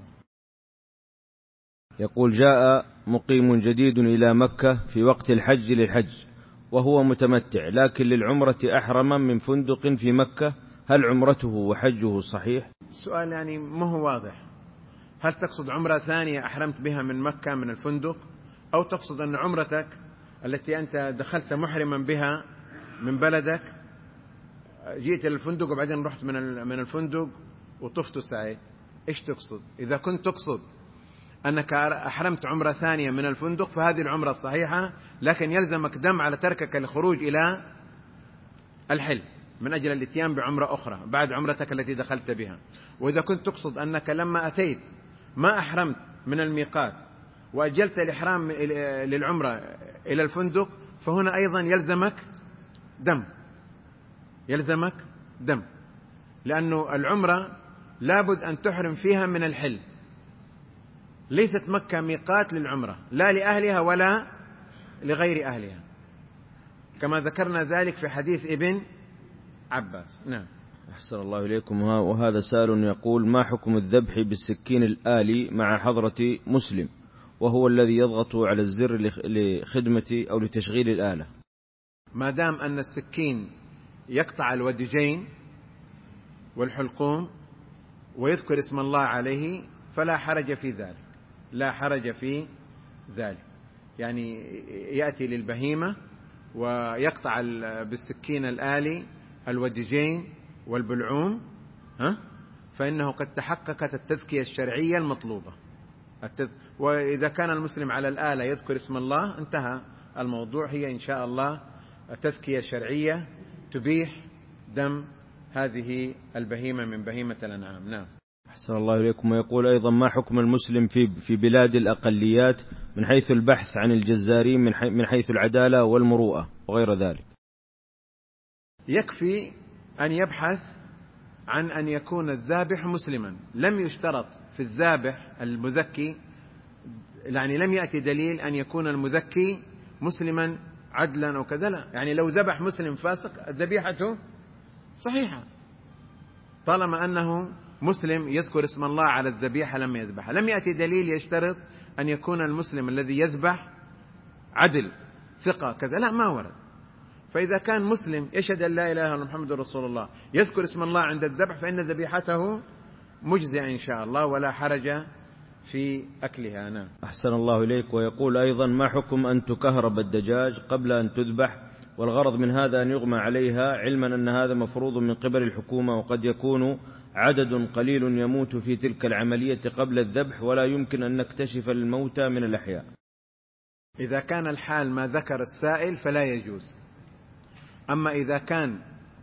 يقول: جاء مقيم جديد إلى مكة في وقت الحج للحج وهو متمتع، لكن للعمرة أحرم من فندق في مكة، هل عمرته وحجه صحيح؟ السؤال يعني ما هو واضح. هل تقصد عمرة ثانية أحرمت بها من مكة من الفندق، أو تقصد أن عمرتك التي أنت دخلت محرما بها من بلدك جئت للفندق وبعدين رحت من من الفندق وطفت سعيد؟ إيش تقصد؟ إذا كنت تقصد أنك أحرمت عمرة ثانية من الفندق فهذه العمرة الصحيحة، لكن يلزمك دم على تركك الخروج إلى الحل من أجل الاتيان بعمرة أخرى بعد عمرتك التي دخلت بها. وإذا كنت تقصد أنك لما أتيت ما أحرمت من الميقات وأجلت الإحرام للعمرة إلى الفندق، فهنا أيضا يلزمك دم، يلزمك دم، لأنه العمرة لابد أن تحرم فيها من الحل. ليست مكة ميقات للعمرة لا لأهلها ولا لغير أهلها، كما ذكرنا ذلك في حديث ابن عباس. نعم. أحسن الله إليكم. وهذا سائل يقول: ما حكم الذبح بالسكين الآلي مع حضرة مسلم وهو الذي يضغط على الزر لخدمة أو لتشغيل الآلة؟ ما دام أن السكين يقطع الودجين والحلقوم ويذكر اسم الله عليه فلا حرج في ذلك، لا حرج في ذلك. يعني يأتي للبهيمة ويقطع بالسكين الآلي الودجين والبلعوم، ها؟ فإنه قد تحققت التذكية الشرعية المطلوبة. التذ... وإذا كان المسلم على الآلة يذكر اسم الله انتهى الموضوع. هي إن شاء الله تذكية شرعية تبيح دم هذه البهيمة من بهيمة الأنعام. نعم. أحسن الله إليكم. ويقول أيضا: ما حكم المسلم في في بلاد الأقليات من حيث البحث عن الجزارين من, حي... من حيث العدالة والمروءة وغير ذلك؟ يكفي أن يبحث عن أن يكون الذابح مسلما. لم يشترط في الذابح المذكي، يعني لم يأتي دليل أن يكون المذكي مسلما عدلا أو كذا، لا. يعني لو ذبح مسلم فاسق ذبيحته صحيحة طالما أنه مسلم يذكر اسم الله على الذبيحة لم يذبحها. لم يأتي دليل يشترط أن يكون المسلم الذي يذبح عدل ثقة كذا، لا، ما ورد. فإذا كان مسلم يشهد أن لا إله إلا الله محمد رسول الله يذكر اسم الله عند الذبح فإن ذبيحته مجزئة إن شاء الله ولا حرج في أكلها. نعم. أحسن الله إليك. ويقول أيضا: ما حكم أن تكهرب الدجاج قبل أن تذبح والغرض من هذا أن يغمى عليها، علما أن هذا مفروض من قبل الحكومة وقد يكون عدد قليل يموت في تلك العملية قبل الذبح ولا يمكن أن نكتشف الموتى من الأحياء؟ إذا كان الحال ما ذكر السائل فلا يجوز. أما إذا كان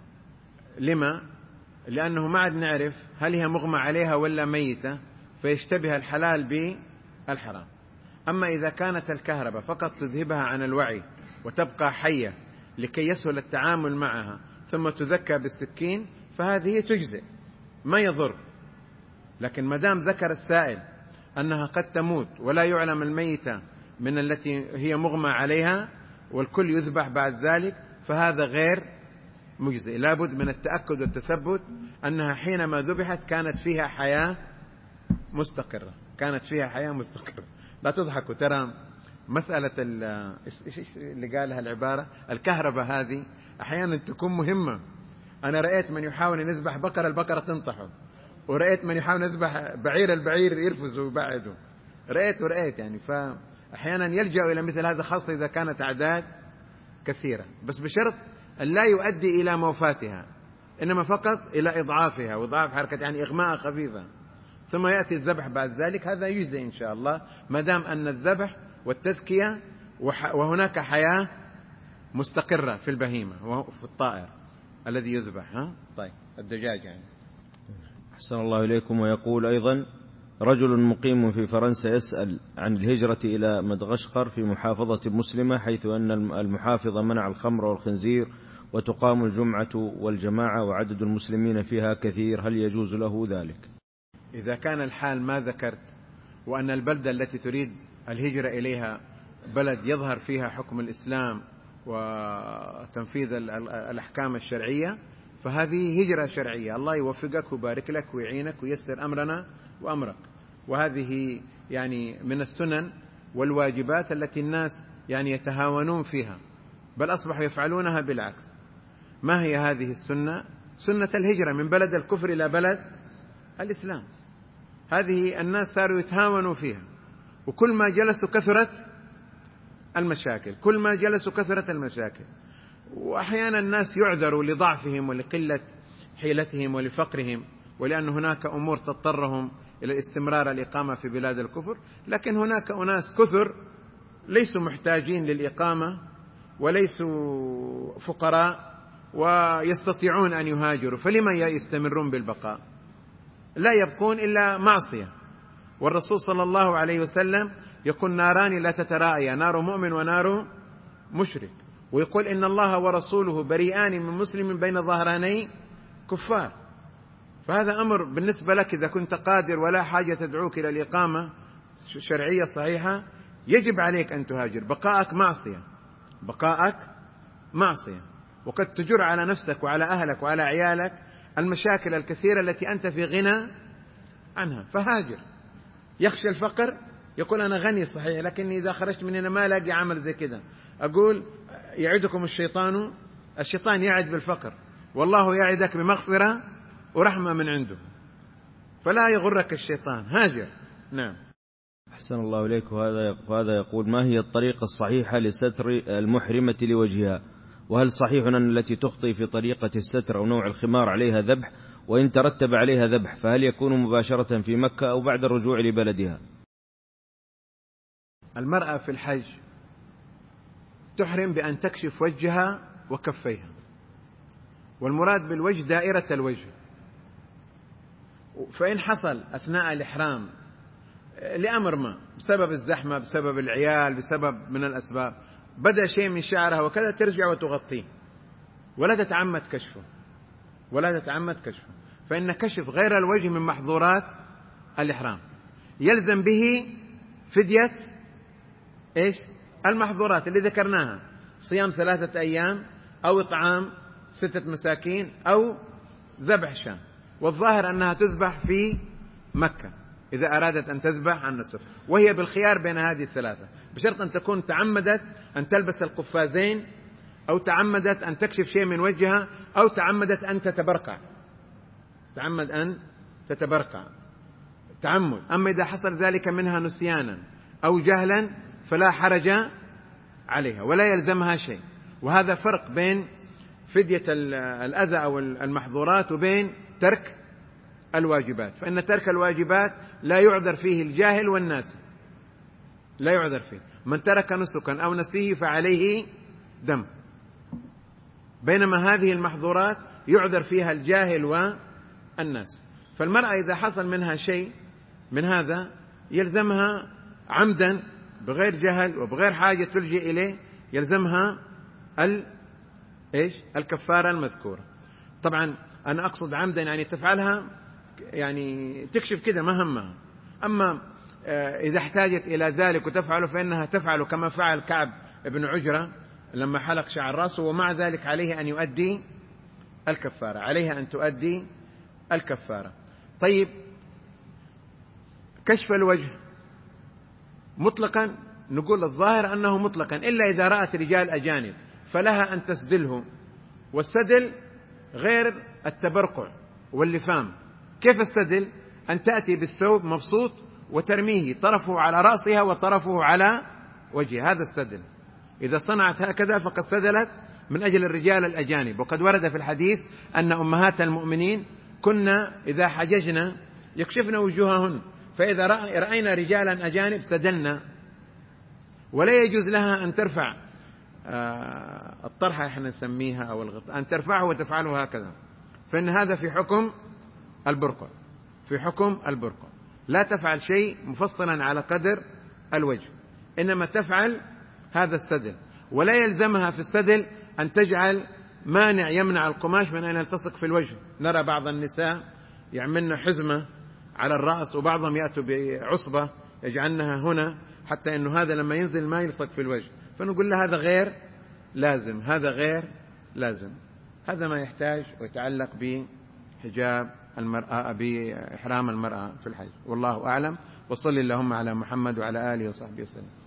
لما لأنه ما عاد نعرف هل هي مغمى عليها ولا ميتة فيشتبه الحلال بالحرام. أما إذا كانت الكهرباء فقط تذهبها عن الوعي وتبقى حية لكي يسهل التعامل معها ثم تذكى بالسكين فهذه تجزئ ما يضر. لكن مدام ذكر السائل أنها قد تموت ولا يعلم الميتة من التي هي مغمى عليها والكل يذبح بعد ذلك فهذا غير مجزئ. لابد من التأكد والتثبت أنها حينما ذبحت كانت فيها حياة مستقرة، كانت فيها حياة مستقرة. لا تضحكوا، ترى مسألة اللي قالها العبارة الكهرباء هذه أحيانا تكون مهمة. أنا رأيت من يحاول أن يذبح بقرة البقرة تنطحه، ورأيت من يحاول أن يذبح بعير البعير يرفزه ويبعده، رأيت ورأيت يعني. فأحيانا يلجأ إلى مثل هذا خاصة إذا كانت أعداد كثيرة، بس بشرط أن لا يؤدي إلى موفاتها إنما فقط إلى إضعافها وإضعاف حركة، يعني إغماء خفيفة ثم يأتي الذبح بعد ذلك. هذا يجزي إن شاء الله ما دام أن الذبح والتذكية وهناك حياة مستقرة في البهيمة وفي الطائر. الذي يذبح. ها طيب الدجاج يعني. أحسن الله إليكم. ويقول أيضا: رجل مقيم في فرنسا يسأل عن الهجرة إلى مدغشقر في محافظة مسلمة، حيث أن المحافظة منع الخمر والخنزير وتقام الجمعة والجماعة وعدد المسلمين فيها كثير، هل يجوز له ذلك؟ إذا كان الحال ما ذكرت، وأن البلدة التي تريد الهجرة إليها بلد يظهر فيها حكم الإسلام وتنفيذ الأحكام الشرعية، فهذه هجرة شرعية. الله يوفقك ويبارك لك ويعينك وييسر أمرنا وأمرك. وهذه يعني من السنن والواجبات التي الناس يعني يتهاونون فيها، بل أصبحوا يفعلونها بالعكس. ما هي هذه السنة؟ سنة الهجرة من بلد الكفر إلى بلد الإسلام. هذه الناس صاروا يتهاونوا فيها، وكل ما جلسوا كثرت المشاكل، كل ما جلسوا كثرت المشاكل. وأحيانا الناس يعذروا لضعفهم ولقلة حيلتهم ولفقرهم، ولأن هناك أمور تضطرهم إلى استمرار الإقامة في بلاد الكفر. لكن هناك أناس كثر ليسوا محتاجين للإقامة وليسوا فقراء ويستطيعون أن يهاجروا، فلما يستمرون بالبقاء؟ لا يبقون إلا معصية. والرسول صلى الله عليه وسلم يقول: ناران لا تتراءيا، نار مؤمن ونار مشرك. ويقول: إن الله ورسوله بريئان من مسلم بين ظهراني كفار. فهذا أمر بالنسبة لك إذا كنت قادر ولا حاجة تدعوك إلى الإقامة شرعية صحيحة، يجب عليك أن تهاجر. بقاءك معصية، بقاءك معصية، وقد تجر على نفسك وعلى أهلك وعلى عيالك المشاكل الكثيرة التي أنت في غنى عنها. فهاجر. يخشى الفقر، يقول: أنا غني صحيح، لكني إذا خرجت من هنا ما ألاقي عمل زي كذا. أقول: يعدكم الشيطان، الشيطان يعد بالفقر، والله يعدك بمغفرة ورحمة من عنده، فلا يغرك الشيطان. هاجر. نعم. أحسن الله إليك. وهذا وهذا يقول: ما هي الطريقة الصحيحة لستر المحرمة لوجهها؟ وهل صحيح أن التي تخطي في طريقة الستر أو نوع الخمار عليها ذبح؟ وإن ترتب عليها ذبح فهل يكون مباشرة في مكة أو بعد الرجوع لبلدها؟ المرأة في الحج تحرم بأن تكشف وجهها وكفيها، والمراد بالوجه دائرة الوجه. فإن حصل أثناء الإحرام لأمر ما، بسبب الزحمة، بسبب العيال، بسبب من الأسباب، بدأ شيء من شعرها وكذا، ترجع وتغطيه ولا تتعمد كشفه، ولا تتعمد كشفه. فإن كشف غير الوجه من محظورات الإحرام، يلزم به فدية إيش؟ المحظورات اللي ذكرناها: صيام ثلاثة أيام، أو إطعام ستة مساكين، أو ذبح شاة. والظاهر أنها تذبح في مكة إذا أرادت أن تذبح عن نسك، وهي بالخيار بين هذه الثلاثة، بشرط أن تكون تعمدت أن تلبس القفازين، أو تعمدت أن تكشف شيء من وجهها، أو تعمدت أن تتبرقع، تعمد أن تتبرقع تعمد. أما إذا حصل ذلك منها نسيانا أو جهلا فلا حرج عليها ولا يلزمها شيء. وهذا فرق بين فدية الأذى أو المحظورات وبين ترك الواجبات. فإن ترك الواجبات لا يعذر فيه الجاهل والناس، لا يعذر فيه. من ترك نسكا أو نسيه فعليه دم، بينما هذه المحظورات يعذر فيها الجاهل والناس. فالمرأة إذا حصل منها شيء من هذا يلزمها عمدا بغير جهل وبغير حاجة تلجئ إليه، يلزمها ال إيش؟ الكفارة المذكورة. طبعا أنا أقصد عمدا يعني تفعلها، يعني تكشف كده ما همها. أما إذا احتاجت إلى ذلك وتفعله فإنها تفعل كما فعل كعب بن عجرة لما حلق شعر رأسه، ومع ذلك عليه أن يؤدي الكفارة، عليها أن تؤدي الكفارة. طيب، كشف الوجه مطلقا نقول الظاهر أنه مطلقا، إلا إذا رأت رجال أجانب فلها أن تسدله. والسدل غير التبرقع واللفام. كيف السدل؟ أن تأتي بالثوب مبسوط وترميه طرفه على رأسها وطرفه على وجهها، هذا السدل. إذا صنعت هكذا فقد سدلت من أجل الرجال الأجانب. وقد ورد في الحديث أن أمهات المؤمنين كنا إذا حججنا يكشفن وجوههن، فإذا رأينا رجالا أجانب سدلنا. ولا يجوز لها أن ترفع الطرحة احنا نسميها أو الغطاء، أن ترفعه وتفعله هكذا، فإن هذا في حكم البرقع، في حكم البرقع. لا تفعل شيء مفصلا على قدر الوجه، إنما تفعل هذا السدل، ولا يلزمها في السدل أن تجعل مانع يمنع القماش من أن يلتصق في الوجه. نرى بعض النساء يعملن حزمة على الرأس، وبعضهم يأتوا بعصبة يجعلنها هنا حتى أنه هذا لما ينزل ما يلصق في الوجه، فنقول له هذا غير لازم، هذا غير لازم. هذا ما يحتاج ويتعلق بحجاب المرأة، بإحرام المرأة في الحج. والله أعلم، وصل اللهم على محمد وعلى آله وصحبه وسلم.